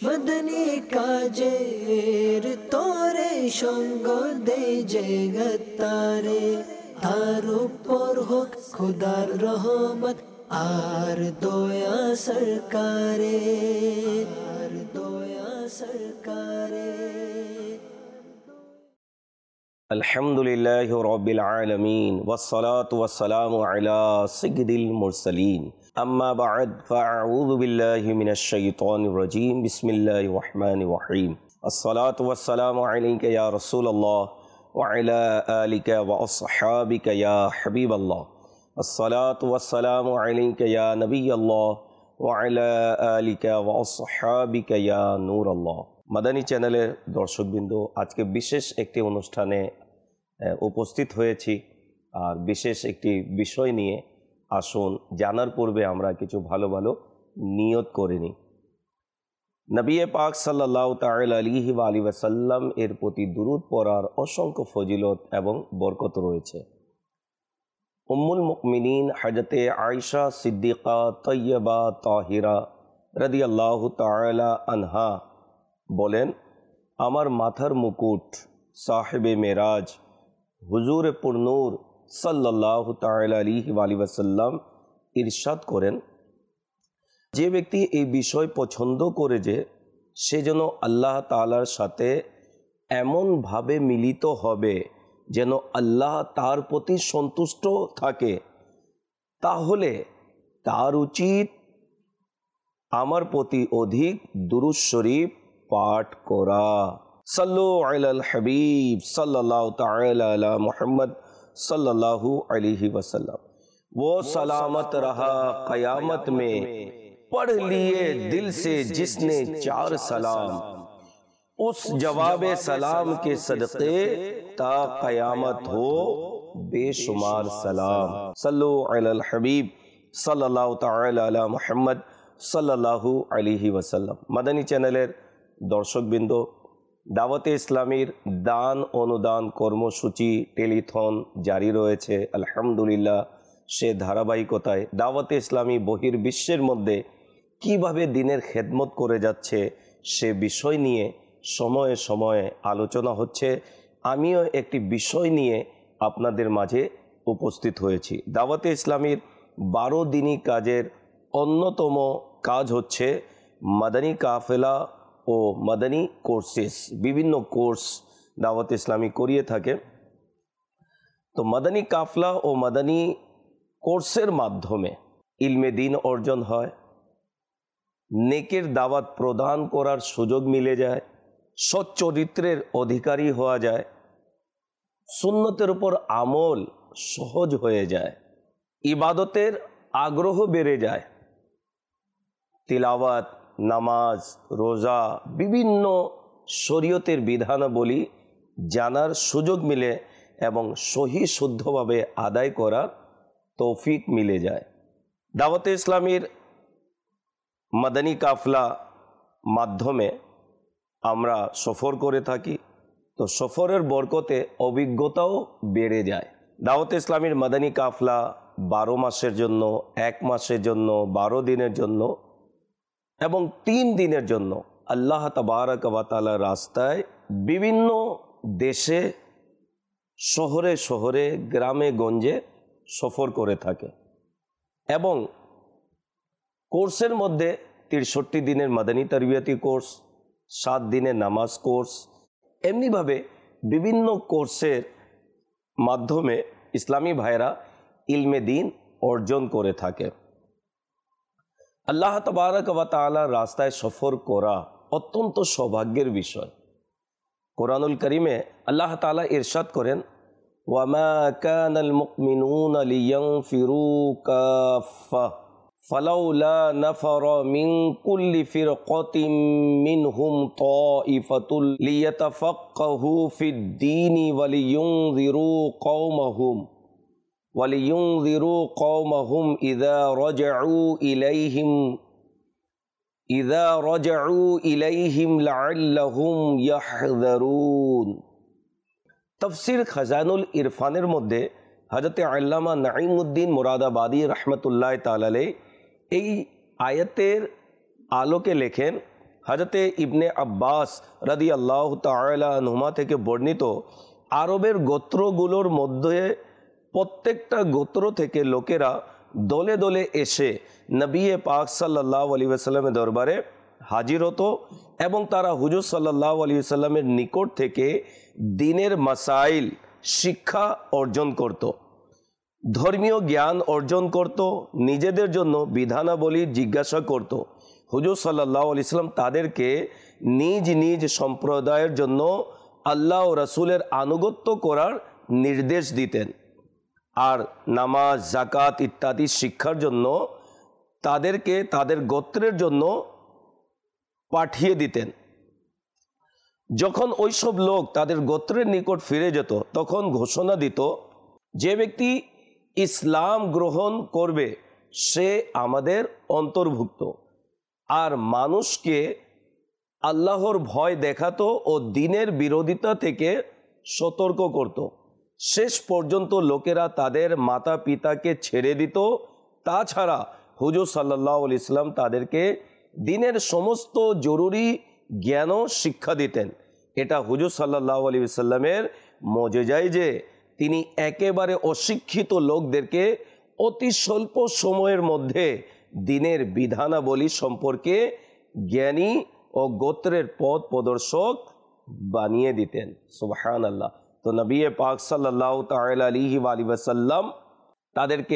मदनी काजेर तोरे संग दे जे गत्तारे तार ऊपर होक खुदार रहमत आर दोया सरकारे अल्हम्दुलिल्लाहि रब्बिल आलमीन वस्सलातु वस्सलामु अला सय्यिदिल मुरसलीन अम्मा बअद फअऊज़ु बिल्लाहि मिनश शैतानिर रजीम बिस्मिल्लाहिर रहमानिर रहीम अस्सलातु वस्सलामु अलैका या रसूलल्लाह व अला आलिका व अस्हाबिका या हबीबल्लाह अस्सलातु वस्सलामु अलैका या नबियल्लाह व अला आलिका व अस्हाबिका या नूरल्लाह। মাদানী চ্যানেলের দর্শকবৃন্দ, আজকে বিশেষ একটি অনুষ্ঠানে উপস্থিত হয়েছি আর বিশেষ একটি বিষয় নিয়ে। আসুন জানার পূর্বে আমরা কিছু ভালো ভালো নিয়ত করে নিই। নবী পাক সাল্লাল্লাহু তাআলা আলাইহি ওয়া আলিহি ওয়াসাল্লাম এর প্রতি দুরূদ পড়ার অসংখ্য ফজিলত এবং বরকত রয়েছে। উম্মুল মুমিনিন হযরতে আয়েশা সিদ্দিকা তয়্যিবা তাহিরা রাদিয়াল্লাহু তাআলা আনহা বলেন, আমার মাথার মুকুট সাহেবে মেরাজ হুজুর পুরনূর সাল্লাল্লাহু তাআলা আলাইহি ওয়া আলিহি ওয়াসাল্লাম ইরশাদ করেন, যে ব্যক্তি এই বিষয় পছন্দ করে যে সে যেন আল্লাহ তাআলার সাথে এমনভাবে মিলিত হবে যেন আল্লাহ তার প্রতি সন্তুষ্ট থাকে, তাহলে তার উচিত আমার প্রতি অধিক দুরূদ শরীফ पाठ कोरा। सल्लु अलल हबीब सल्लल्लाहु ताला अला मुहम्मद सल्लल्लाहु अलैहि वसल्लम। वो सलामत रहा क़यामत में पढ़ लिए दिल से जिसने चार सलाम, उस जवाब सलाम के सदक़े ता क़यामत हो बेशुमार सलाम। सल्लु अलल हबीब सल्लल्लाहु ताला अला मुहम्मद सल्लल्लाहु अलैहि वसल्लम। মাদানী চ্যানেলের দর্শকবৃন্দ, দাওয়াতে ইসলামীর দান অনুদান কর্মসূচি টেলিথন জারি রয়েছে। আলহামদুলিল্লাহ, সে ধারাবাহিকতায় দাওয়াতে ইসলামী বহির্বিশ্বের মধ্যে কিভাবে দিনের খেদমত করে যাচ্ছে সে বিষয় নিয়ে সময়ে সময়ে আলোচনা হচ্ছে। আমিও একটি বিষয় নিয়ে আপনাদের মাঝে উপস্থিত হয়েছি। দাওয়াতে ইসলামীর 12 দিনী কাজের অন্যতম কাজ হচ্ছে মাদানী কাফেলা ও মাদানী কোর্সেস। বিভিন্ন কোর্স দাওয়াত ইসলামী করিয়ে থাকে। তো মাদানী কাফলা ও মাদানী কোর্সের মাধ্যমে ইলমে দ্বীন অর্জন হয়, নেকের দাওয়াত প্রদান করার সুযোগ মিলে যায়, সৎ চরিত্রের অধিকারী হওয়া যায়, সুন্নতের উপর আমল সহজ হয়ে যায়, ইবাদতের আগ্রহ বেড়ে যায়, তিলাওয়াত, নামাজ, রোজা, বিভিন্ন শরীয়তের বিধানাবলী জানার সুযোগ মিলে এবং সহি শুদ্ধভাবে আদায় করার তৌফিক মিলে যায়। দাওয়াতে ইসলামীর মাদানী কাফলা মাধ্যমে আমরা সফর করে থাকি। তো সফরের বরকতে অভিজ্ঞতাও বেড়ে যায়। দাওয়াতে ইসলামীর মাদানী কাফলা 12 মাসের জন্য, 1 মাসের জন্য, 12 দিনের জন্য এবং 3 দিনের জন্য আল্লাহ তাবারক ওয়া তাআলার রাস্তায় বিভিন্ন দেশে, শহরে শহরে, গ্রামে গঞ্জে সফর করে থাকে। এবং কোর্সের মধ্যে 63 দিনের মাদানী তারবিয়াতি কোর্স, 7 দিনের নামাজ কোর্স, এমনিভাবে বিভিন্ন কোর্সের মাধ্যমে ইসলামী ভাইরা ইলমে দ্বীন অর্জন করে থাকে। আল্লাহ তাবারক ওয়া তাআলার রাস্তায় সফর করা অত্যন্ত সৌভাগ্যের বিষয়। কোরআনুল কারীমে আল্লাহ তাআলা ইরশাদ করেন, ওয়ামা কানাল মুমিনুনা লিয়ানফিরু কাফা ফালাউলা নাফারা মিন কুল্লি ফিরকাতিন মিনহুম তাইফাতুল লিয়াতাফাক্কাহু ফিদ-দীনি ওয়া লিয়ুনযিরু কওমাহুম ইযা রাজাউ ইলাইহিম লাআল্লাহুম ইয়াহযারুন। তাফসীর খাজানুল ইরফানের মধ্যে হযরতে আল্লামা নাঈমউদ্দিন মুরাদাবাদী রাহমাতুল্লাহ তাআলা আলাইহি এই আয়াতের আলোকে লেখেন, হযরতে ইবনে আব্বাস রাদিয়াল্লাহু তাআলা আনহুমা থেকে বর্ণিত, আরবের গোত্রগুলোর মধ্যে প্রত্যেকটা গোত্র থেকে লোকেরা দলে দলে এসে নবী পাক সাল্লাল্লাহু আলাইহি ওয়াসাল্লামের দরবারে হাজির হতো এবং তারা হুজুর সাল্লাল্লাহু আলাইহি ওয়াসাল্লামের নিকট থেকে দ্বীনের মাসাইল শিক্ষা অর্জন করত, ধর্মীয় জ্ঞান অর্জন করত, নিজেদের জন্য বিধানাবলী জিজ্ঞাসা করত। হুজুর সাল্লাল্লাহু আলাইহি ওয়াসাল্লাম তাদেরকে নিজ নিজ সম্প্রদায়ের জন্য আল্লাহ ও রাসূলের আনুগত্য করার নির্দেশ দিতেন, আর নামাজ, যাকাত ইত্যাদি শিক্ষার জন্য তাদেরকে তাদের গোত্রের জন্য পাঠিয়ে দিতেন। যখন ওইসব লোক তাদের গোত্রের নিকট ফিরে যেত তখন ঘোষণা দিত, যে ব্যক্তি ইসলাম গ্রহণ করবে সে আমাদের অন্তর্ভুক্ত, আর মানুষকে আল্লাহর ভয় দেখাতো ও দ্বীনের বিরোধিতা থেকে সতর্ক করত। শেষ পর্যন্ত লোকেরা তাদের মাতা পিতাকে ছেড়ে দিত। তাছাড়া হুজুর সাল্লাল্লাহু আলাইহি ওয়াসাল্লাম তাদেরকে দ্বীনের সমস্ত জরুরি জ্ঞানও শিক্ষা দিতেন। এটা হুজুর সাল্লাল্লাহু আলাইহি ওয়াসাল্লামের মুজিজাই যে তিনি একেবারে অশিক্ষিত লোকদেরকে অতি স্বল্প সময়ের মধ্যে দ্বীনের বিধানাবলী সম্পর্কে জ্ঞানী ও গোত্রের পথ প্রদর্শক বানিয়ে দিতেন। সুবহানাল্লাহ। তো নবী পাক সাল্লাল্লাহু তাআলা আলাইহি ওয়াসাল্লাম তাদেরকে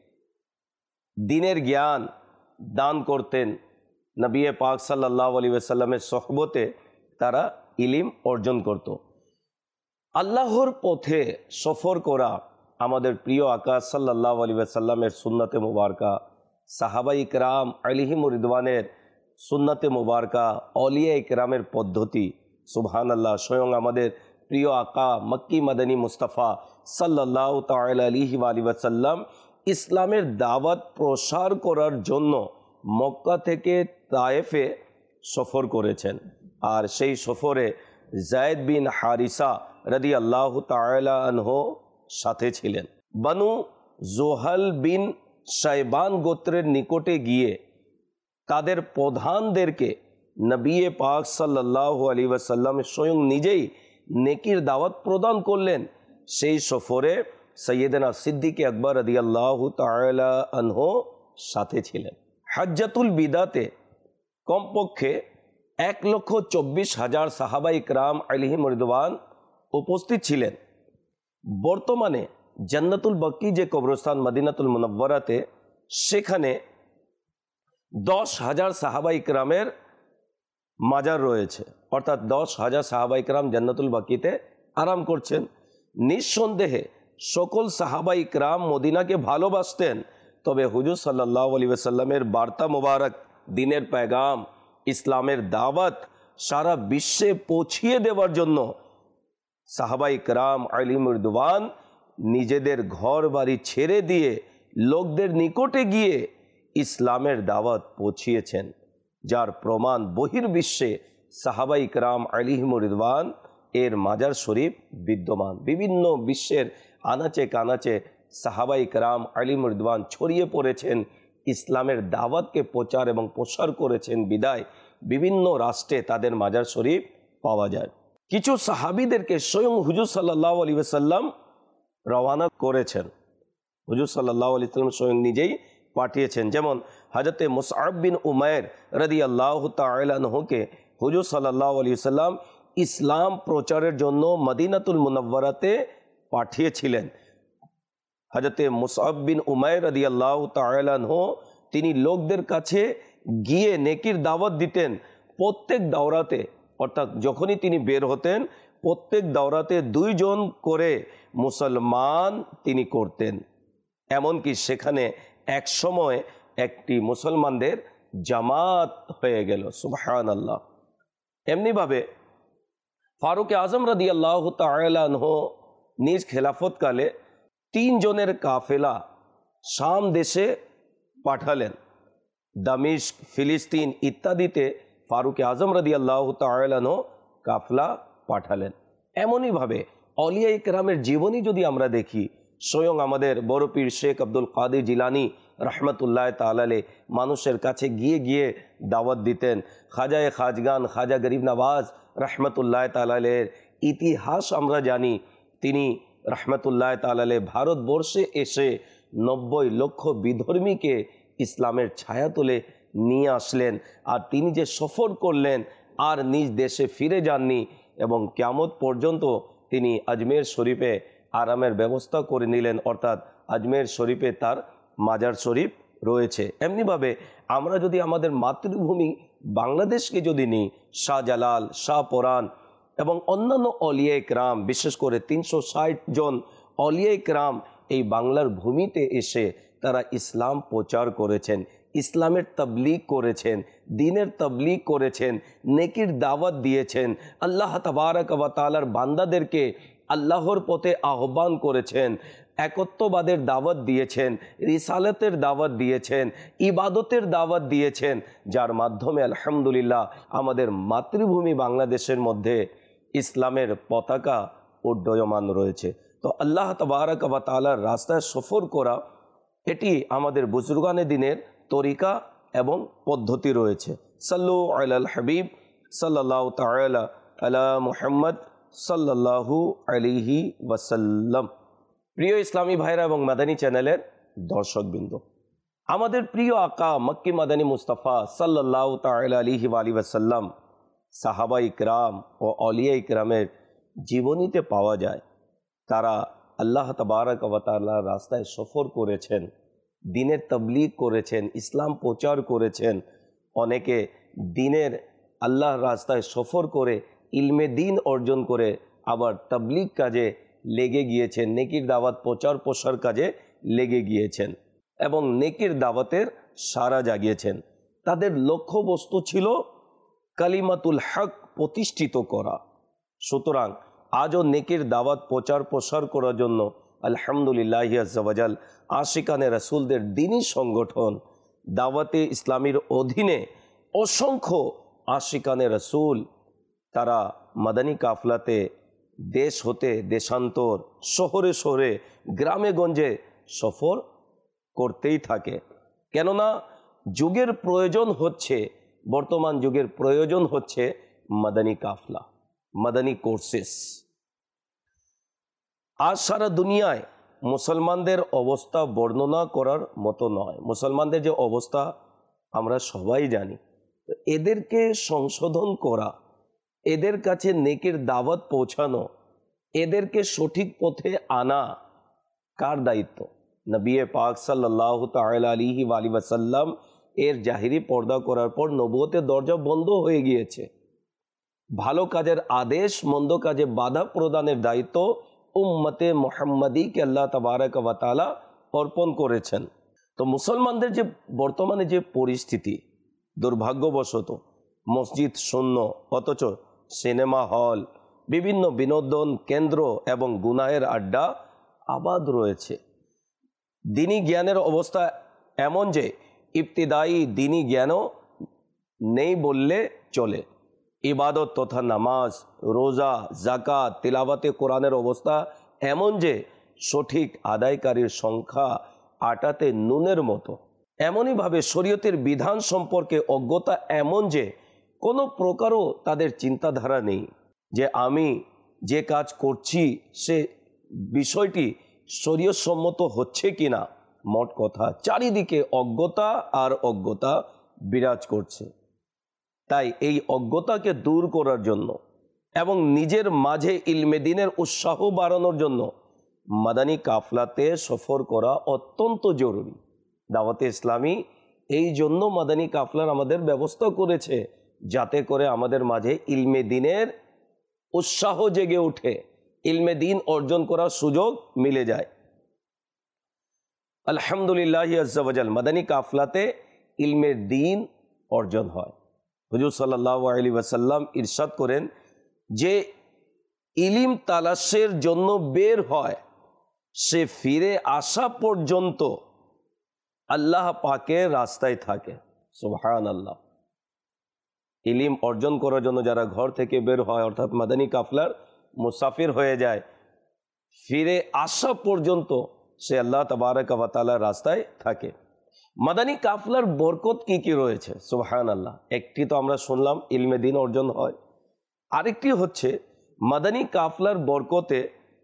দ্বীনের জ্ঞান দান করতেন। নবী পাক সাল্লাল্লাহু আলাইহি ওয়াসাল্লামের সোহবতে তারা ইলম অর্জন করত। আল্লাহর পথে সফর করা আমাদের প্রিয় আকা সাল্লাল্লাহু আলাইহি ওয়াসাল্লামের সুন্নতে মুবারকা, সাহাবায়ে ইকরাম আলাইহিমুর রিদওয়ানের সুন্নতে মুবারকা, আউলিয়া ইকরামের পদ্ধতি। সুবহানাল্লাহ। স্বয়ং আমাদের প্রিয় আকা মক্কি মাদানী মুস্তাফা সাল্লাল্লাহু তাআলা আলাইহি ওয়াসাল্লাম ইসলামের দাওয়াত প্রসার করার জন্য মক্কা থেকে তায়েফে সফর করেছেন, আর সেই সফরে যায়েদ বিন হারিসা রাদিয়াল্লাহু তাআলা আনহু সাথে ছিলেন। বানু জোহাল বিন শাইবান গোত্রের নিকটে গিয়ে তাদের প্রধানদেরকে নবী পাক সাল্লাল্লাহু আলাইহি ওয়াসাল্লাম স্বয়ং নিজেই নেকির দাওয়াত প্রদান করলেন। সেই সফরে সৈয়দনা সিদ্দিক আকবর রাদিয়াল্লাহু তাআলা আনহু সাথে ছিলেন। হজ্জাতুল বিদাতে কমপক্ষে 1,24,000 সাহাবা ইকরাম আলাইহিম রিদওয়ান উপস্থিত ছিলেন। বর্তমানে জান্নাতুল বাকি যে কবরস্থান মদিনাতুল মুনাওয়ারাতে, সেখানে 10,000 সাহাবা ইকরামের মাজার রয়েছে, অর্থাৎ 10,000 সাহাবা ইকরাম জান্নাতুল বাকিতে আরাম করছেন। নিঃসন্দেহে সকল সাহাবা ইকরাম মদিনাকে ভালোবাসতেন, তবে হুজুর সাল্লাল্লাহু আলাইহি ওয়াসাল্লামের বার্তা মোবারক, দ্বীনের পেগাম, ইসলামের দাওয়াত সারা বিশ্বে পৌঁছিয়ে দেওয়ার জন্য সাহাবা ইকরাম আলাইহিমুর রিদওয়ান নিজেদের ঘর বাড়ি ছেড়ে দিয়ে লোকদের নিকটে গিয়ে ইসলামের দাওয়াত পৌঁছিয়েছেন, যার প্রমাণ বহির্বিশ্বে সাহাবা ইকরাম আলাইহিমুর রিদওয়ান এর মাজার শরীফ বিদ্যমান। বিভিন্ন বিশ্বের আনাচে কানাচে সাহাবা ইকরাম আলাইহিমুর রিদওয়ান ছড়িয়ে পড়েছেন, ইসলামের দাওয়াতকে প্রচার এবং প্রসার করেছেন বিদায় বিভিন্ন রাষ্ট্রে তাদের মাজার শরীফ পাওয়া যায়। কিছু সাহাবীদেরকে স্বয়ং হুজুর সাল্লাল্লাহু আলাইহি ওয়াসাল্লাম রওয়ানা করেছেন, হুজুর সাল্লাল্লাহু আলাইহি ওয়াসাল্লাম স্বয়ং নিজেই পাঠিয়েছেন। যেমন হযরতে মুসআব বিন উমাইর রাদিয়াল্লাহু তাআলা আনহুকে হুজুর সাল্লাল্লাহু আলাইহি ওয়াসাল্লাম ইসলাম প্রচারের জন্য মদিনাতুল মুনাওয়ারাতে পাঠিয়েছিলেন। হযরতে মুসআব বিন উমাইর রাদিয়াল্লাহু তাআলা আনহু তিনি লোকদের কাছে গিয়ে নেকির দাওয়াত দিতেন। প্রত্যেক দাওরাতে, অর্থাৎ যখনই তিনি বের হতেন, প্রত্যেক দাওরাতে 2 জন করে মুসলমান তিনি করতেন। এমনকি সেখানে এক সময় একটি মুসলমানদের জামাত হয়ে গেল। সুবহানাল্লাহ। এমনিভাবে ফারুক আজম রাদিয়াল্লাহু তাআলা আনহু নিজ খেলাফতকালে 3 জনের কাফেলা শাম দেশে পাঠালেন। দামিশক, ফিলিস্তিন ইত্যাদিতে ফারুক আজম রাদিয়াল্লাহু তাআলা আনহু কাফেলা পাঠালেন। এমনইভাবে আউলিয়া ইকরামের জীবনী যদি আমরা দেখি, স্বয়ং আমাদের বড় পীর শেখ আব্দুল কাদের জিলানী রহমতুল্লাহ তাআলা মানুষের কাছে গিয়ে গিয়ে দাওয়াত দিতেন। খাজায়ে খাজগান খাজা গরিব নওয়াজ রহমতুল্লাহ তাআলার ইতিহাস আমরা জানি। তিনি রহমতুল্লাহ তাআলা ভারতবর্ষে এসে 90 লক্ষ বিধর্মীকে ইসলামের ছায়া তুলে নিয়ে আসলেন। আর তিনি যে সফর করলেন আর নিজ দেশে ফিরে যাননি এবং কিয়ামত পর্যন্ত তিনি আজমের শরীফে আরামের ব্যবস্থা করে নিলেন, অর্থাৎ আজমের শরীফে তার মাজার শরীফ রয়েছে। এমনিভাবে আমরা যদি আমাদের মাতৃভূমি বাংলাদেশকে যদি নিই, শাহজালাল, শাহপরান এবং অন্যান্য অলিয়া ইকরাম, বিশেষ করে 360 জন অলিয়া ইকরাম এই বাংলার ভূমিতে এসে তারা ইসলাম প্রচার করেছেন, ইসলামের তাবলীগ করেছেন, দ্বীনের তাবলীগ করেছেন, নেকির দাওয়াত দিয়েছেন, আল্লাহ তাবারক ওয়া তাআলার বান্দাদেরকে আল্লাহর পথে আহ্বান করেছেন, একত্ববাদের দাওয়াত দিয়েছেন, রিসালাতের দাওয়াত দিয়েছেন, ইবাদতের দাওয়াত দিয়েছেন, যার মাধ্যমে আলহামদুলিল্লাহ আমাদের মাতৃভূমি বাংলাদেশের মধ্যে ইসলামের পতাকা উড্ডয়মান রয়েছে। তো আল্লাহ তাবারক ওয়া তাআলার রাস্তায় সফর করা, এটি আমাদের বুজুর্গানে দিনের তরিকা এবং পদ্ধতি রয়েছে। সাল্লু আলাল হাবিব সাল্লাল্লাহু তাআলা আলা মুহাম্মদ সাল্লাল্লাহু আলাইহি ওয়াসাল্লাম। প্রিয় ইসলামী ভাইরা এবং মাদানী চ্যানেলের দর্শকবৃন্দ, আমাদের প্রিয় আকা মক্কি মাদানী মুস্তাফা সাল্লাল্লাহু তাআলা আলাইহি ওয়াসাল্লাম সাহাবা ইকরাম ও আউলিয়া ইকরামের জীবনীতে পাওয়া যায় তারা আল্লাহ তাবারক ওয়া তাআলার রাস্তায় সফর করেছেন, দ্বীনের তাবলীগ করেছেন, ইসলাম প্রচার করেছেন। অনেকে দ্বীনের আল্লাহর রাস্তায় সফর করে ইলমে দ্বীন অর্জন করে আবার তাবলীগ কাজে লেগে গিয়েছেন, নেকির দাওয়াত প্রচার প্রসার কাজে লেগে গিয়েছেন এবং নেকির দাওয়াতের সারা জাগিয়েছেন। তাদের লক্ষ্যবস্তু ছিল কালিমাতুল হক প্রতিষ্ঠিত করা। সুতরাং আজও নেকির দাওয়াত প্রচার প্রসার করার জন্য আলহামদুলিল্লাহ আজ্জা ওয়া জাল আশিকানে রাসূলদের দ্বীনী সংগঠন দাওয়াতে ইসলামীর অধীনে অসংখ্য আশিকানে রাসূল তারা মাদানী কাফলাতে দেশ হতে দেশান্তর, শহরে শহরে, গ্রামে গঞ্জে সফর করতেই থাকে। কেননা যুগের প্রয়োজন হচ্ছে, বর্তমান যুগের প্রয়োজন হচ্ছে মাদানী কাফলা, মাদানী কোর্সেস। আজ সারা দুনিয়ায় মুসলমানদের অবস্থা বর্ণনা করার মতো নয়। মুসলমানদের যে অবস্থা আমরা সবাই জানি। এদেরকে সংশোধন করা, এদের কাছে নেকির দাওয়াত পৌঁছানো, এদেরকে সঠিক পথে আনা কার দায়িত্ব? নবী পাক সাল্লাল্লাহু তাআলা আলাইহি ওয়াসাল্লাম এর জাহিরি পর্দা করার পর নবুয়তের দরজা বন্ধ হয়ে গিয়েছে। ভালো কাজের আদেশ, মন্দ কাজে বাধা প্রদানের দায়িত্ব উম্মতে মুহাম্মাদীকে আল্লাহ তাবারক ওয়া তাআলা অর্পণ করেছেন। তো মুসলমানদের যে বর্তমানে যে পরিস্থিতি, দুর্ভাগ্যবশত মসজিদ শূন্য, অথচ সিনেমা হল, বিভিন্ন বিনোদন কেন্দ্র এবং গুনাহের আড্ডা আবাদ রয়েছে। দ্বীনী জ্ঞানের অবস্থা এমন যে ইবতিদায়ী দ্বীনী জ্ঞানও নেই বললে চলে। ইবাদত তথা নামাজ, রোজা, জাকাত, তিলাওয়াতে কোরআনের অবস্থা এমন যে সঠিক আদায়কারীর সংখ্যা আটাতে নুনের মতো। এমনইভাবে শরীয়তের বিধান সম্পর্কে অজ্ঞতা এমন যে কোনো প্রকারও তাদের চিন্তাধারা নেই যে আমি যে কাজ করছি সে বিষয়টি শরীয়তসম্মত হচ্ছে কিনা। মোট কথা চারিদিকে অজ্ঞতা আর অজ্ঞতা বিরাজ করছে। তাই এই অজ্ঞতাকে দূর করার জন্য এবং নিজের মাঝে ইলমে দ্বীনের উৎসাহ বাড়ানোর জন্য মাদানী কাফলাতে সফর করা অত্যন্ত জরুরি। দাওয়াতে ইসলামী এই জন্য মাদানী কাফলার আমাদের ব্যবস্থা করেছে, যাতে করে আমাদের মাঝে ইলমে দ্বীনের উৎসাহ জেগে ওঠে, ইলমে দ্বীন অর্জন করার সুযোগ মিলে যায়। আলহামদুলিল্লাহ আজ্জা ওয়া জাল মাদানী কাফলাতে ইলমে দ্বীন অর্জন হয়। হুজুর সাল্লাল্লাহু আলাইহি ওয়াসাল্লাম ইরশাদ করেন যে ইলিম তালাশের জন্য বের হয় সে ফিরে আসা পর্যন্ত আল্লাহ পাকের রাস্তায় থাকে। সুবহানাল্লাহ। ইলিম অর্জন করার জন্য যারা ঘর থেকে বের হয়, অর্থাৎ মাদানী কাফলার মুসাফির হয়ে যায়, ফিরে আসা পর্যন্ত সে আল্লাহ তাবারক ওয়া তাআলার রাস্তায় থাকে। মাদানী কাফলার বরকত কি কি রয়েছে? সুবহানাল্লাহ। একটি তো আমরা শুনলাম, ইলমে দ্বীন অর্জন হয়। আরেকটি হচ্ছে মাদানী কাফলার বরকতে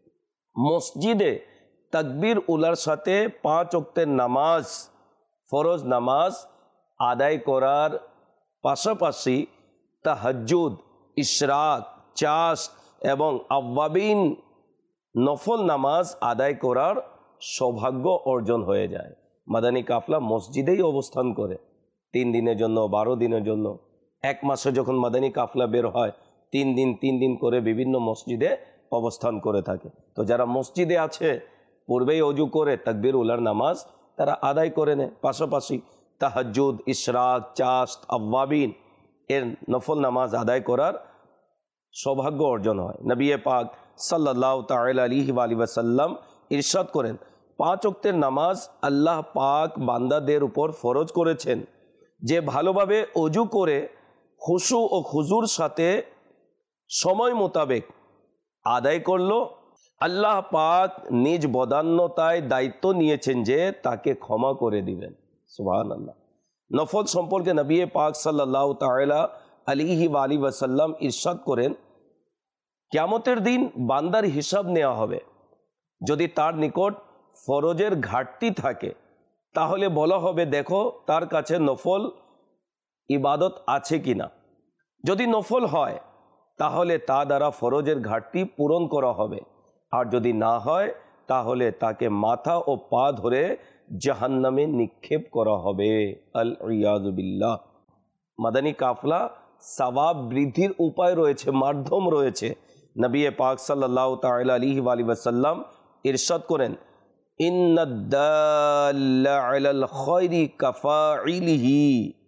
মসজিদে তাকবীর উলার সাথে 5 ওয়াক্তের নামাজ, ফরজ নামাজ আদায় করার পাশাপাশি তাহাজ্জুদ, ইশরাক, চাশ এবং আওয়াবিন নফল নামাজ আদায় করার সৌভাগ্য অর্জন হয়ে যায়। মাদানী কাফলা মসজিদেই অবস্থান করে 3 দিনের জন্য, 12 দিনের জন্য। 1 মাসে যখন মাদানী কাফলা বের হয় 3 দিন করে বিভিন্ন মসজিদে অবস্থান করে থাকে। তো যারা মসজিদে আছে পূর্বেই অজু করে তাকবীর উলার নামাজ তারা আদায় করে নেয়, পাশাপাশি তাহাজ্জুদ, ইশরাক, চাশ, আওয়াবিন এর নফল নামাজ আদায় করার সৌভাগ্য অর্জন হয়। নবী পাক সাল্লাল্লাহু তাআলা আলাইহি ওয়া সাল্লাম ইরশাদ করেন, 5 ওয়াক্তের নামাজ আল্লাহ পাক বান্দাদের উপর ফরজ করেছেন। যে ভালোভাবে অজু করে খুশু ও খুজুর সাথে সময় মোতাবেক আদায় করলো, আল্লাহ পাক নিজ বদান্যতায় দায়িত্ব নিয়েছেন যে তাকে ক্ষমা করে দিবেন। সুবহানাল্লাহ। নফল সম্পর্কে নবী পাক সাল্লাল্লাহু তাআলা আলাইহি ওয়া সাল্লাম ইরশাদ করেন, কিয়ামতের দিন বান্দার হিসাব নেওয়া হবে। যদি তার নিকট ফরজের ঘাটতি থাকে তাহলে বলা হবে দেখো তার কাছে নফল ইবাদত আছে কিনা। যদি নফল হয় তাহলে তা দ্বারা ফরজের ঘাটতি পূরণ করা হবে, আর যদি না হয় তাহলে তাকে মাথা ও পা ধরে জাহান্নামে নিক্ষেপ করা হবে। আল ইয়াযু বিল্লাহ। মাদানী কাফলা সওয়াব বৃদ্ধির উপায় রয়েছে, মাধ্যম রয়েছে। নবী পাক সাল্লাল্লাহু তাআলা আলাইহি ওয়া সাল্লাম ইরশাদ করেন, ইন্নাদ দাল্লা আলাল খায়রি কাফাইলিহি।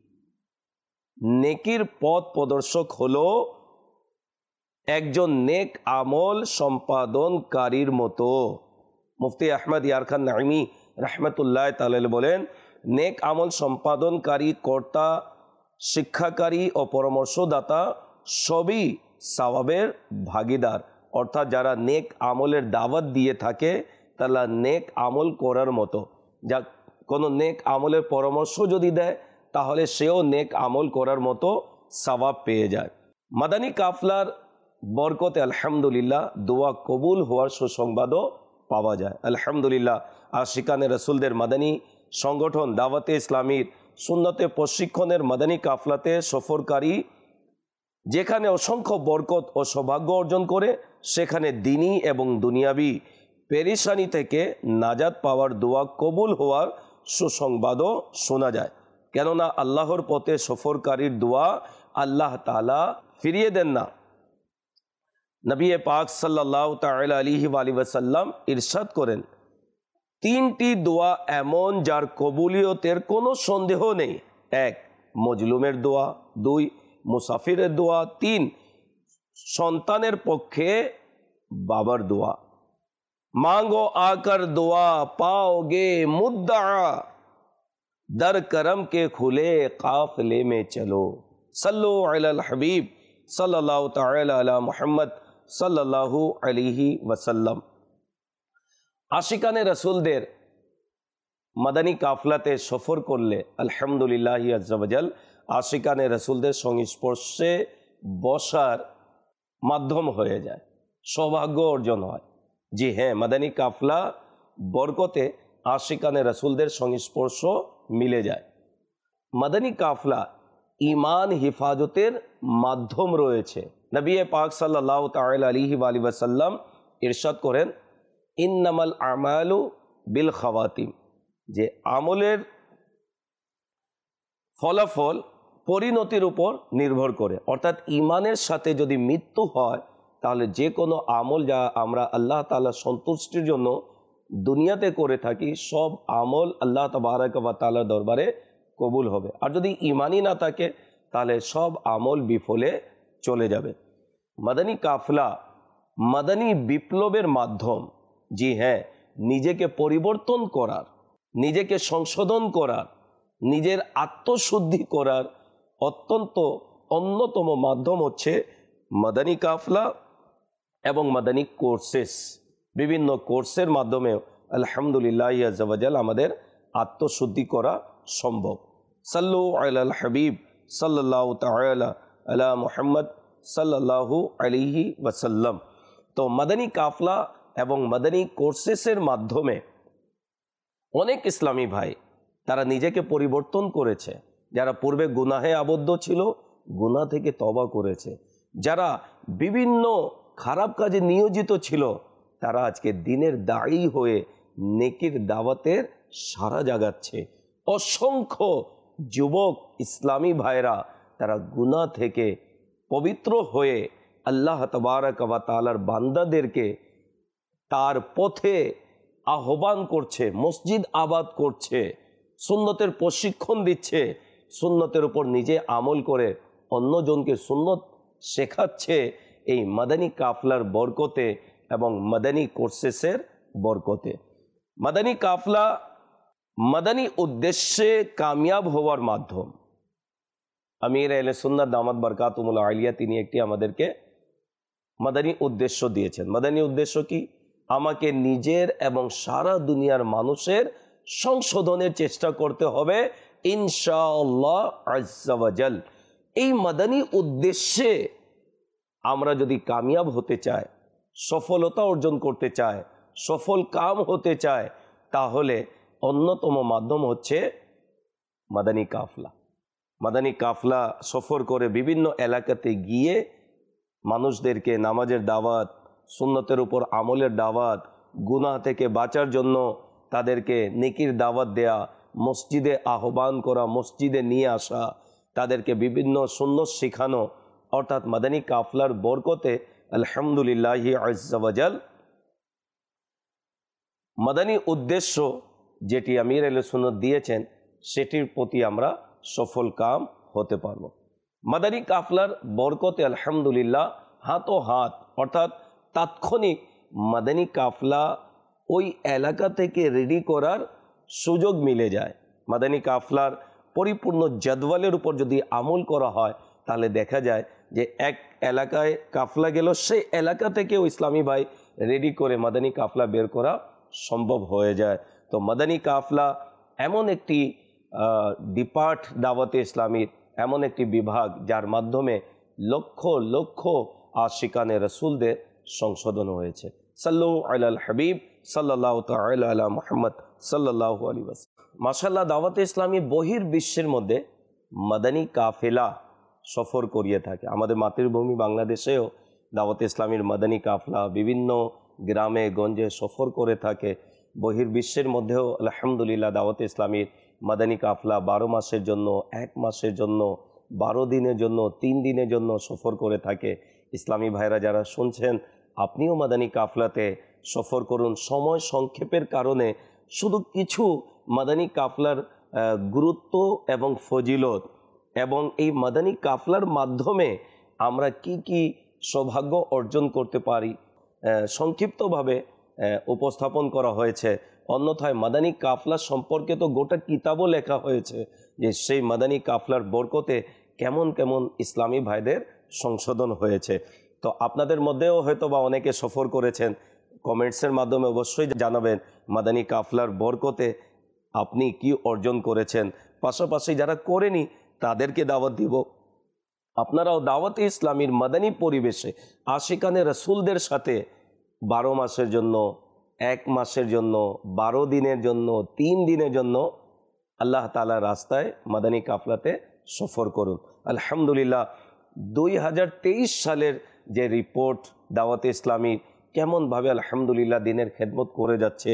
নেকির পথ প্রদর্শক হলো একজন নেক আমল সম্পাদনকারীর মতো। মুফতি আহমদ ইয়ার খান নাইমি রাহমাতুল্লাহ তাআলা বলেন, নেক আমল সম্পাদনকারী, কর্তা, শিক্ষাকারী ও পরামর্শদাতা সবই সওয়াবের ভাগীদার। অর্থাৎ যারা নেক আমলের দাওয়াত দিয়ে থাকে তারা নেক আমল করার মতো। যা কোনো নেক আমলের পরামর্শ যদি দেয় তাহলে সেও নেক আমল করার মতো সওয়াব পেয়ে যায়। মাদানী কাফলার বরকতে আলহামদুলিল্লাহ দোয়া কবুল হওয়ার সুসংবাদও পাওয়া যায়। আলহামদুলিল্লাহ আশিকানে রসুলদের মাদানী সংগঠন দাওয়াতে ইসলামীর সুন্নতে প্রশিক্ষণের মাদানী কাফলাতে সফরকারী যেখানে অসংখ্য বরকত ও সৌভাগ্য অর্জন করে, সেখানে দিনী এবং দুনিয়াবি পেরেশানি থেকে নাজাত পাওয়ার দোয়া কবুল হওয়ার সুসংবাদও শোনা যায়। কেননা আল্লাহর পথে সফরকারীর দোয়া আল্লাহ তাআলা ফিরিয়ে দেন না। নবী পাক সাল্লাল্লাহু তাআলা আলাইহি ওয়া সাল্লাম ইরশাদ করেন, 3টি দোয়া এমন যার কবুলিয়তের কোনো সন্দেহ নেই। 1 মজলুমের দোয়া, 2 মুসাফিরের দোয়া, 3 সন্তানের পক্ষে বাবার দোয়া। मांगो आकर दुआ पाओगे मुद्दा, दर करम के खुले काफिले में चलो। सल्लु अलल हबीब सल्लल्लाहु ताला अला मुहम्मद सल्लल्लाहु अलैहि वसल्लम। आशिकाने रसूलদের মাদানী কাফলাতে সফর করলে আলহামদুলিল্লাহ আজ্জা ওয়াজাল আশিকানে রসুলদের সংস্পর্শে বসার মাধ্যম হয়ে যায়, সৌভাগ্য অর্জন হয়। জি হ্যাঁ, মাদানী কাফলা বরকতে আশিকানে রসুলদের সংস্পর্শ মিলে যায়। মাদানী কাফলা ইমান হিফাজতের মাধ্যম রয়েছে। নবী পাক সাল্লাল্লাহু তাআলা আলাইহি ওয়া সাল্লাম ইরশাদ করেন, ইন্নামাল আমালু বিল খাওয়াতিম, যে আমলের ফলাফল পরিণতির উপর নির্ভর করে। অর্থাৎ ইমানের সাথে যদি মৃত্যু হয় তাহলে যে কোনো আমল যা আমরা আল্লাহ তাআলা সন্তুষ্টির জন্য দুনিয়াতে করে থাকি সব আমল আল্লাহ তাবারক ওয়া তাআলার দরবারে কবুল হবে। আর যদি ইমানই না থাকে তাহলে সব আমল বিফলে চলে যাবে। মাদানী কাফলা মাদানী বিপ্লবের মাধ্যম। জি হ্যাঁ, নিজেকে পরিবর্তন করার, নিজেকে সংশোধন করার, নিজের আত্মশুদ্ধি করার অন্যতম মাধ্যম হচ্ছে মাদানী কাফলা এবং মাদানী কোর্সেস। বিভিন্ন কোর্সের মাধ্যমে আলহামদুলিল্লাহ আজ্জা ওয়াজাল আমাদের আত্মশুদ্ধি করা সম্ভব। সাল্লু আলাল হাবিব সাল্লাল্লাহু তাআলা আলা মুহাম্মদ সাল্লাল্লাহু আলাইহি ওয়াসাল্লাম। তো মাদানী কাফলা এবং মাদানী কোর্সেসের মাধ্যমে অনেক ইসলামী ভাই তারা নিজেকে পরিবর্তন করেছে। যারা পূর্বে গুনাহে আবদ্ধ ছিল, গুনাহ থেকে তওবা করেছে। যারা বিভিন্ন খারাপ কাজে নিয়োজিত ছিল, তারা আজকে দিনের দায়ী হয়ে নেকির দাওয়াতের সারা জাগাচ্ছে। অসংখ্য যুবক ইসলামী ভাইরা তারা গুনাহ থেকে পবিত্র হয়ে আল্লাহ তাবারক ওয়া তাআলার বান্দাদেরকে তার পথে আহ্বান করছে, মসজিদ আবাদ করছে, সুন্নতের প্রশিক্ষণ দিচ্ছে, সুন্নতের উপর নিজে আমল করে অন্যজনকে সুন্নত শেখাচ্ছে এই মাদানী কাফলার বরকতে এবং মাদানী কোর্সেসের বরকতে। মাদানী কাফলা মাদানী উদ্দেশ্যে কামিয়াব হওয়ার মাধ্যম। আমির আহলে সুন্নাত দামাত বারকাতুহুল আলিয়া তিনি একটি আমাদেরকে মাদানী উদ্দেশ্য দিয়েছেন। মাদানী উদ্দেশ্য কি? আমাকে নিজের এবং সারা দুনিয়ার মানুষের সংশোধনের চেষ্টা করতে হবে ইনশাআল্লাহ আজ্জা ওয়া জাল। এই মাদানী উদ্দেশ্যে আমরা যদি কামিয়াব হতে চাই, সফলতা অর্জন করতে চাই, সফল কাম হতে চাই, তাহলে অন্যতম মাধ্যম হচ্ছে মাদানী কাফলা। মাদানী কাফলা সফর করে বিভিন্ন এলাকাতে গিয়ে মানুষদেরকে নামাজের দাওয়াত, সুন্নতের উপর আমলের দাওয়াত, গুনাহ থেকে বাঁচার জন্য তাদেরকে নেকির দাওয়াত দেয়া, মসজিদে আহ্বান করা, মসজিদে নিয়ে আসা, তাদেরকে বিভিন্ন সুন্নত শেখানো, অর্থাৎ মাদানী কাফলার বরকতে আলহামদুলিল্লাহি আজ্জা ওয়া জাল মাদানী উদ্দেশ্য যেটি আমির আহলে সুন্নাত দিয়েছেন সেটির প্রতি আমরা সফল কাম হতে পারব। মাদানী কাফলার বরকতে আলহামদুলিল্লাহ হাতো হাত, অর্থাৎ তাৎক্ষণিক মাদানী কাফলা ওই এলাকা থেকে রেডি করার সুযোগ মিলে যায়। মাদানী কাফলার পরিপূর্ণ জদওয়ালের উপর যদি আমল করা হয়, তাহলে দেখা যায় যে এক এলাকায় কাফলা গেল, সেই এলাকা থেকেও ইসলামী ভাই রেডি করে মাদানী কাফলা বের করা সম্ভব হয়ে যায়। তো মাদানী কাফলা এমন একটি ডিপার্ট দাওয়াতে ইসলামীর, এমন একটি বিভাগ যার মাধ্যমে লক্ষ লক্ষ আশিকানে রসুলদের সংশোধন হয়েছে। সাল্লু আলাল হাবিব সাল্লাল্লাহু তাআলা আলা মুহাম্মদ সাল্লাল্লাহু আলাইহি ওয়াসাল্লাম। মাশাআল্লাহ, দাওয়াতে ইসলামী বহির বিশ্বের মধ্যে মাদানী কাফেলা সফর করিয়ে থাকে। আমাদের মাতৃভূমি বাংলাদেশেও দাওয়াতে ইসলামীর মাদানী কাফলা বিভিন্ন গ্রামে গঞ্জে সফর করে থাকে। বহির্বিশ্বের মধ্যেও আলহামদুলিল্লাহ দাওয়াতে ইসলামীর মাদানী কাফলা 12 মাসের জন্য, 1 মাসের জন্য, 12 দিনের জন্য, 3 দিনের জন্য সফর করে থাকে। ইসলামী ভাইরা যারা শুনছেন, আপনিও মাদানী কাফলাতে সফর করুন। সময় সংক্ষেপের কারণে শুধু কিছু মাদানী কাফলার গুরুত্ব এবং ফজিলত এবং এই মাদানী কাফলার মাধ্যমে আমরা কি কি সৌভাগ্য অর্জন করতে পারি সংক্ষিপ্তভাবে উপস্থাপন করা হয়েছে। অন্যথায় মাদানী কাফলা সম্পর্কে তো গোটা কিতাবও লেখা হয়েছে যে সেই মাদানী কাফলার বরকতে কেমন কেমন ইসলামী ভাইদের সংশোধন হয়েছে। তো আপনাদের মধ্যেও হয়তো বা অনেকে সফর করেছেন, কমেন্টসের মাধ্যমে অবশ্যই জানাবেন মাদানী কাফলার বরকতে আপনি কি অর্জন করেছেন। পাশাপাশি যারা করেনি তাদেরকে দাওয়াত দিব, আপনারাও দাওয়াতে ইসলামীর মাদানী পরিবেশে আশিকানে রসুলদের সাথে 12 মাসের জন্য, 1 মাসের জন্য, 12 দিনের জন্য, 3 দিনের জন্য আল্লাহ তাআলার রাস্তায় মাদানী কাফলাতে সফর করুন। আলহামদুলিল্লাহ 2023 সালের যে রিপোর্ট দাওয়াতে ইসলামীর কেমনভাবে আলহামদুলিল্লাহ দিনের খেদমত করে যাচ্ছে,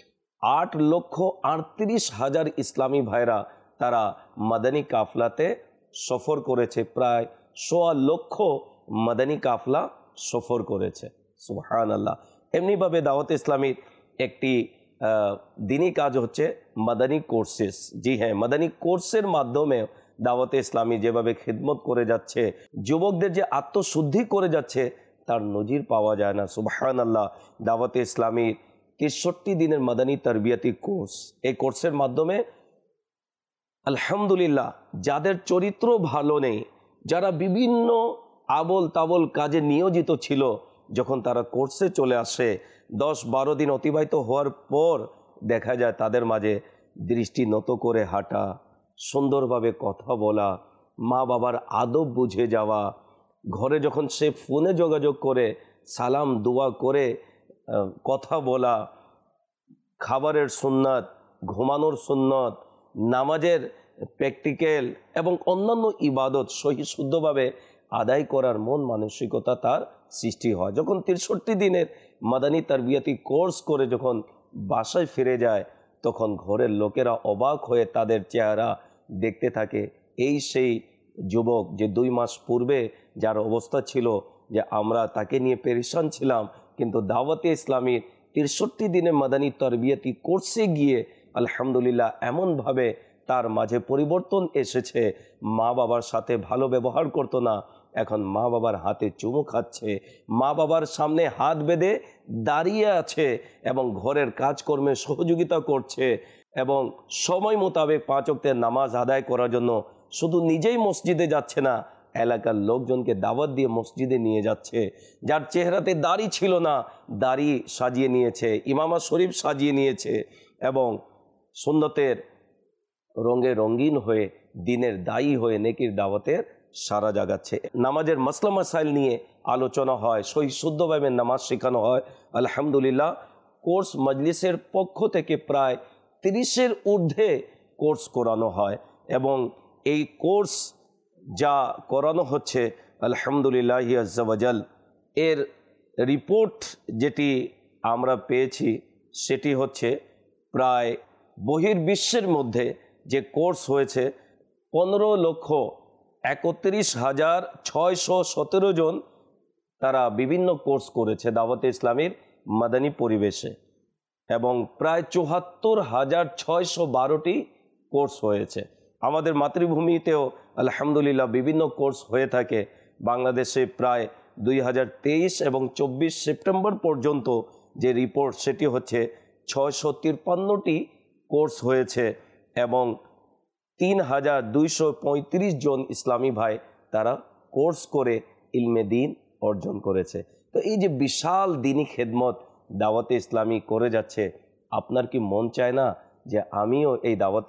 8,38,000 ইসলামী ভাইরা তারা মাদানী কাফলাতে সফর করেছে। প্রায় 1.25 লক্ষ মাদানী কাফলা সফর করেছে। সুবহানাল্লাহ। এমনিভাবে দাওয়াতে ইসলামীর একটি দিনী কাজ হচ্ছে মাদানী কোর্সেস। জি হ্যাঁ, মাদানী কোর্সের মাধ্যমে দাওয়াতে ইসলামী যেভাবে খিদমত করে যাচ্ছে, যুবকদের যে আত্মশুদ্ধি করে যাচ্ছে, তার নজির পাওয়া যায় না। সুবহানাল্লাহ। দাওয়াতে ইসলামীর 63 দিনের মাদানী তারবিয়াতি কোর্স, এই কোর্সের মাধ্যমে আলহামদুলিল্লাহ যাদের চরিত্র ভালো নেই, যারা বিভিন্ন আবল তাবল কাজে নিয়োজিত ছিল, যখন তারা কোর্সে চলে আসে 10-12 দিন অতিবাহিত হওয়ার পর দেখা যায় তাদের মাঝে দৃষ্টি নত করে হাঁটা, সুন্দরভাবে কথা বলা, মা বাবার আদব বুঝে যাওয়া, ঘরে যখন সে ফোনে যোগাযোগ করে সালাম দোয়া করে কথা বলা, খাবারের সুন্নাত, ঘুমানোর সুন্নত, নামাজের প্র্যাকটিক্যাল এবং অন্যান্য ইবাদত সহি শুদ্ধভাবে আদায় করার মন মানসিকতা তার সৃষ্টি হয়। যখন 63 দিনের মাদানী তারবিয়াতি কোর্স করে যখন বাসায় ফিরে যায়, তখন ঘরের লোকেরা অবাক হয়ে তাদের চেহারা দেখতে থাকে। এই সেই যুবক যে 2 মাস পূর্বে যার অবস্থা ছিল যে আমরা তাকে নিয়ে পেরেশান ছিলাম, কিন্তু দাওয়াতে ইসলামীর 63 দিনে মাদানী তারবিয়াতি কোর্সে গিয়ে আলহামদুলিল্লাহ এমনভাবে তার মাঝে পরিবর্তন এসেছে। মা বাবার সাথে ভালো ব্যবহার করতো না, এখন মা বাবার হাতে চুমু খাচ্ছে, মা বাবার সামনে হাত বেঁধে দাঁড়িয়ে আছে এবং ঘরের কাজকর্মে সহযোগিতা করছে এবং সময় মোতাবেক 5 ওয়াক্তের নামাজ আদায় করার জন্য শুধু নিজেই মসজিদে যাচ্ছে না, এলাকার লোকজনকে দাওয়াত দিয়ে মসজিদে নিয়ে যাচ্ছে। যার চেহারাতে দাড়ি ছিল না, দাড়ি সাজিয়ে নিয়েছে, ইমামা শরীফ সাজিয়ে নিয়েছে এবং সুন্নতের রঙে রঙিন হয়ে দিনের দায়ী হয়ে নেকির দাওয়াতের সারা জাগাচ্ছে। নামাজের মাসলা মাসাইল নিয়ে আলোচনা হয়, সহি শুদ্ধভাবে নামাজ শেখানো হয়। আলহামদুলিল্লাহ কোর্স মজলিসের পক্ষ থেকে প্রায় 30-এর ঊর্ধ্বে কোর্স করানো হয় এবং এই কোর্স যা করানো হচ্ছে আলহামদুলিল্লাহ আজ্জা ওয়াজাল এর রিপোর্ট যেটি আমরা পেয়েছি সেটি হচ্ছে প্রায় বহির্বিশ্বের মধ্যে যে কোর্স হয়েছে 15,31,617 জন তারা বিভিন্ন কোর্স করেছে দাওয়াতে ইসলামীর মাদানী পরিবেশে এবং প্রায় 74,612টি কোর্স হয়েছে। আমাদের মাতৃভূমিতেও আলহামদুলিল্লাহ বিভিন্ন কোর্স হয়ে থাকে। বাংলাদেশে প্রায় 2023 এবং 24 সেপ্টেম্বর পর্যন্ত যে রিপোর্ট সেটি হচ্ছে 653টি কোর্স হয়েছে এবং 3,235 জন ইসলামী ভাই তারা কোর্স করে ইলমে দিন অর্জন করেছে। তো এই যে বিশাল দিনী খেদমত দাওয়াতে ইসলামী করে যাচ্ছে, আপনার কি মন চায় না যে আমিও এই দাওয়াতে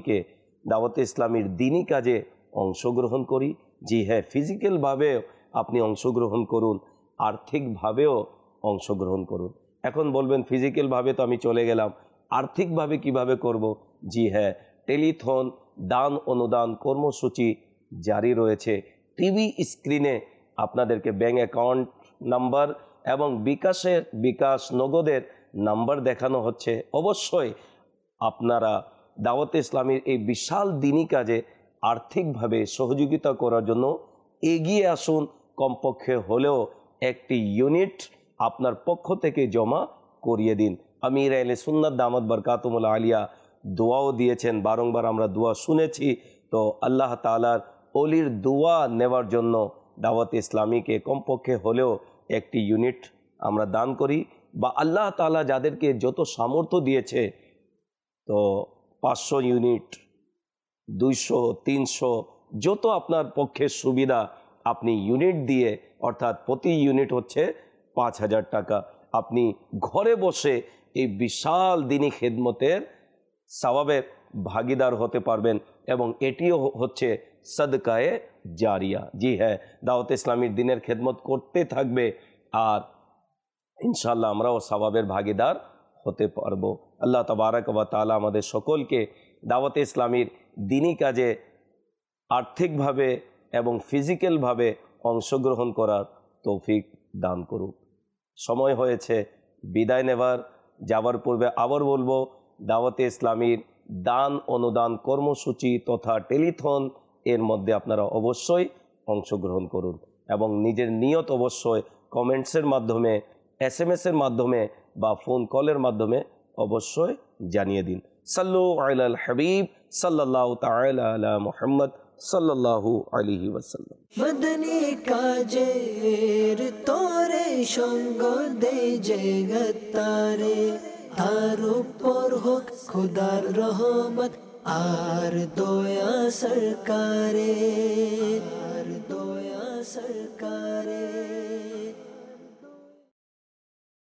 ইসলামীর দিনী কাজে অংশগ্রহণ করি? জি হ্যাঁ, ফিজিক্যালভাবেও আপনি অংশগ্রহণ করুন, আর্থিকভাবেও অংশগ্রহণ করুন। এখন বলবেন ফিজিক্যালভাবে তো আমি চলে গেলাম, আর্থিকভাবে কিভাবে করব? জি হ্যাঁ, টেলিথন দান অনুদান কর্মসূচি জারি রয়েছে। টিভি স্ক্রিনে আপনাদেরকে ব্যাঙ্ক অ্যাকাউন্ট নাম্বার এবং বিকাশ নগদের নাম্বার দেখানো হচ্ছে। অবশ্যই আপনারা দাওয়াতে ইসলামীর এই বিশাল দিনী কাজে আর্থিকভাবে সহযোগিতা করার জন্য এগিয়ে আসুন। কমপক্ষে হলেও একটি ইউনিট আপনার পক্ষ থেকে জমা করিয়ে দিন। আমির আহলে সুন্নাত দামাত বরকাতুহুল আলিয়া দোয়াও দিয়েছেন, বারংবার আমরা দোয়া শুনেছি। তো আল্লাহ তাআলার ওলির দোয়া নেওয়ার জন্য দাওয়াতে ইসলামীকে কমপক্ষে হলেও একটি ইউনিট আমরা দান করি, বা আল্লাহ তাআলা যাদেরকে যত সামর্থ্য দিয়েছে, তো 500 ইউনিট, 200, 300 যত আপনার পক্ষে সুবিধা আপনি ইউনিট দিয়ে, অর্থাৎ প্রতি ইউনিট হচ্ছে 5,000 টাকা, আপনি ঘরে বসে এই বিশাল দিনী খেদমতের সওয়াবের ভাগিদার হতে পারবেন এবং এটিও হচ্ছে সদকায়ে জারিয়া। জি হ্যাঁ, দাওয়াতে ইসলামীর দিনের খেদমত করতে থাকবে আর ইনশাআল্লাহ আমরাও সওয়াবের ভাগিদার হতে পারবো। আল্লাহ তাবারাক ওয়া তাআলা আমাদের সকলকে দাওয়াতে ইসলামীর দিনী কাজে আর্থিকভাবে এবং ফিজিক্যালভাবে অংশগ্রহণ করার তৌফিক দান করুক। সময় হয়েছে বিদায় নেবার। যাবার পূর্বে আবার বলবো, দাওয়াতে ইসলামীর দান অনুদান কর্মসূচি তথা টেলিথন এর মধ্যে আপনারা অবশ্যই অংশগ্রহণ করুন এবং নিজের নিয়ত অবশ্যই কমেন্টসের মাধ্যমে, SMS-এর মাধ্যমে বা ফোন কলের মাধ্যমে অবশ্যই জানিয়ে দিন। সাল্লু আলাল হাবিব সাল্লাল্লাহু তাআলা আলা মুহাম্মদ সাল্লাল্লাহু আলাইহি ওয়াসাল্লাম। মদনী কাজের তোরে সঙ্গ দে জগতারে, তার উপর হোক খুদার রহমত আর দয়া সরকারে, আর দয়া সরকারে।